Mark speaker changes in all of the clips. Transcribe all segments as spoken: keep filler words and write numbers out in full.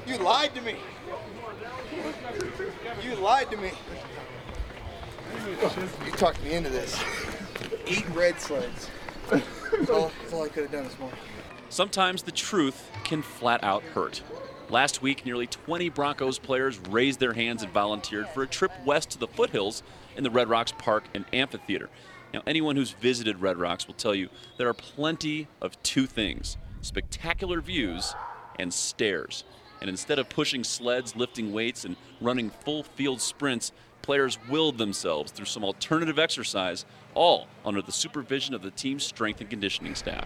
Speaker 1: You lied to me. You lied to me. You talked me into this. Eat red sleds. That's all, that's all I could have done this morning.
Speaker 2: Sometimes the truth can flat out hurt. Last week, nearly twenty Broncos players raised their hands and volunteered for a trip west to the foothills in the Red Rocks Park and Amphitheater. Now, anyone who's visited Red Rocks will tell you there are plenty of two things: spectacular views and stairs. And instead of pushing sleds, lifting weights, and running full field sprints, players willed themselves through some alternative exercise, all under the supervision of the team's strength and conditioning staff.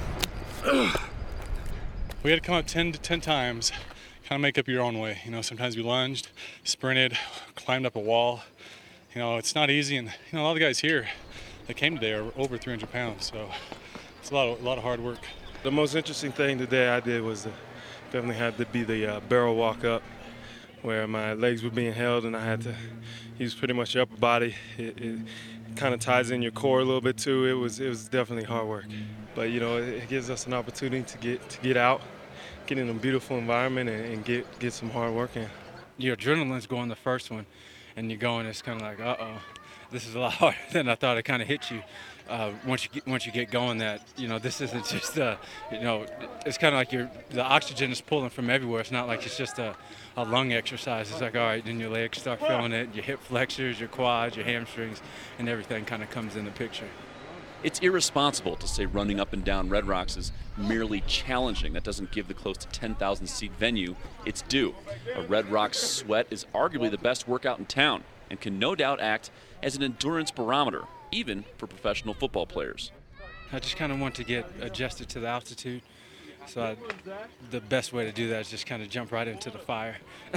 Speaker 3: We had to come up ten to ten times, kind of make up your own way. You know, sometimes we lunged, sprinted, climbed up a wall. You know, it's not easy, and you know, a lot of the guys here that came today are over three hundred pounds, so it's a lot of, a lot of hard work.
Speaker 4: The most interesting thing today I did was uh, definitely had to be the uh, barrel walk up, where my legs were being held and I had to use pretty much your upper body. It, it kind of ties in your core a little bit too. It was it was definitely hard work, but you know, it, it gives us an opportunity to get to get out, get in a beautiful environment, and, and get get some hard work in.
Speaker 5: Your adrenaline's going the first one, and you're going. It's kind of like, uh oh, this is a lot harder than I thought. It kind of hits you. Uh, once you get, once you get going, that you know this isn't just a, you know, it's kind of like you're the oxygen is pulling from everywhere. It's not like it's just a, a lung exercise. It's like, all right, then your legs start feeling it, your hip flexors, your quads, your hamstrings, and everything kind of comes in the picture.
Speaker 2: It's irresponsible to say running up and down Red Rocks is merely challenging. That doesn't give the close to ten thousand seat venue its due. A Red Rocks sweat is arguably the best workout in town and can no doubt act as an endurance barometer, even for professional football players.
Speaker 5: I just kind of want to get adjusted to the altitude. So I, the best way to do that is just kind of jump right into the fire.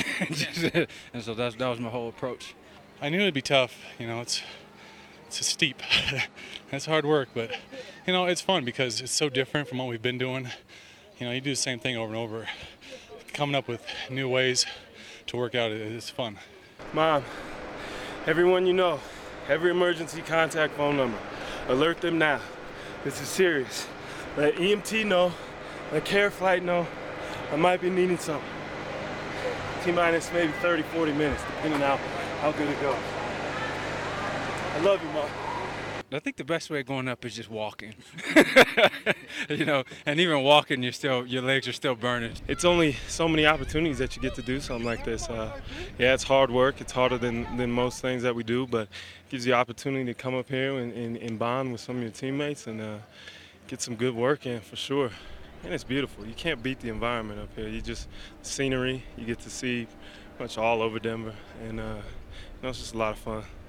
Speaker 5: And so that's, that was my whole approach.
Speaker 3: I knew it'd be tough. You know, it's it's steep. It's hard work, but you know, it's fun because it's so different from what we've been doing. You know, you do the same thing over and over. Coming up with new ways to work out is fun.
Speaker 4: Mom, everyone you know, every emergency contact phone number, alert them now. This is serious. Let E M T know, let Care Flight know, I might be needing something. T-minus maybe thirty, forty minutes, depending on how good it goes. I love you, Mom.
Speaker 5: I think the best way going up is just walking. You know, and even walking, you're still your legs are still burning.
Speaker 4: It's only so many opportunities that you get to do something like this. Uh, yeah, it's hard work. It's harder than, than most things that we do, but it gives you the opportunity to come up here and, and, and bond with some of your teammates and uh, get some good work in for sure. And it's beautiful. You can't beat the environment up here. You just scenery. You get to see pretty much all over Denver, and uh, you know, it's just a lot of fun.